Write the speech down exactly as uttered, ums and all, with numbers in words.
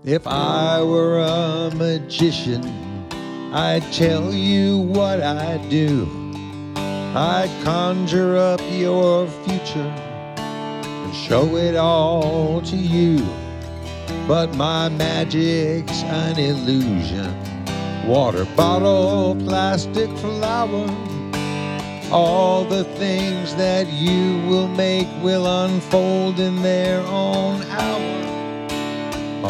If I were a magician, I'd tell you what I'd do. I'd conjure up your future and show it all to you. But my magic's an illusion. Water bottle, plastic flower, all the things that you will make will unfold in their own hour.